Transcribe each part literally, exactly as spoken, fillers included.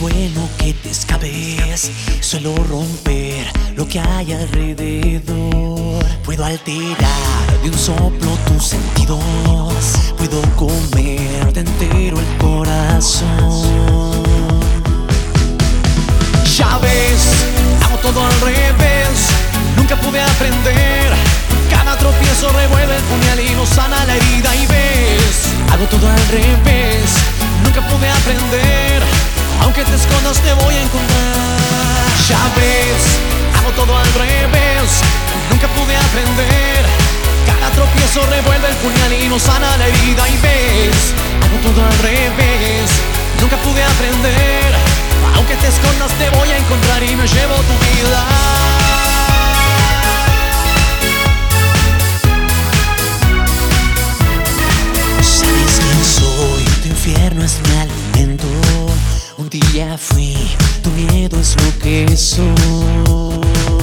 bueno que te escapes. Suelo romper lo que hay alrededor. Puedo alterar de un soplo tus sentidos. Puedo comerte entero el corazón. Ya ves, hago todo al revés. Nunca pude aprender. Cada tropiezo revuelve el puñal y no sana la herida. Y ves, hago todo al revés. Nunca pude aprender. Aunque te escondas te voy a encontrar. Ya ves, hago todo al revés. Nunca pude aprender. Cada tropiezo revuelve el puñal y no sana la herida. Y ves, hago todo al revés. Nunca pude aprender. Aunque te escondas te voy a encontrar y me llevo tu vida. Sabes quién soy, tu infierno es mi alimento. Un día fui, tu miedo es lo que soy.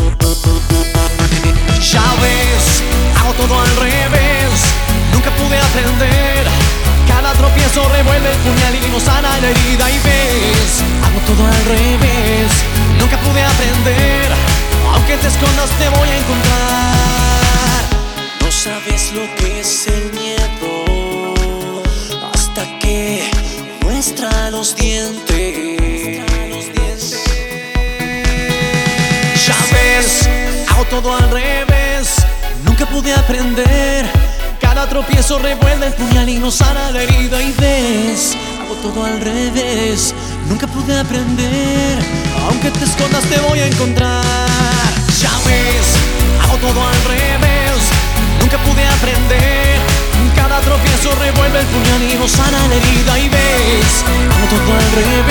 Ya ves, hago todo al revés. Nunca pude aprender. Cada tropiezo revuelve el puñal y no sana la herida. Y ves, hago todo al revés. Nunca pude aprender. Aunque te escondas te voy a encontrar. No sabes lo que es el miedo hasta que muestra los dientes. Ya ves, hago todo al revés. Nunca pude aprender. Cada tropiezo revuelve el puñal y no sana la herida. Y ves, hago todo al revés. Nunca pude aprender. Aunque te escondas te voy a encontrar. Ya ves, hago todo al revés. Nunca pude aprender. Cada tropiezo revuelve el puñal y no sana la herida. Y ves, hago todo al revés.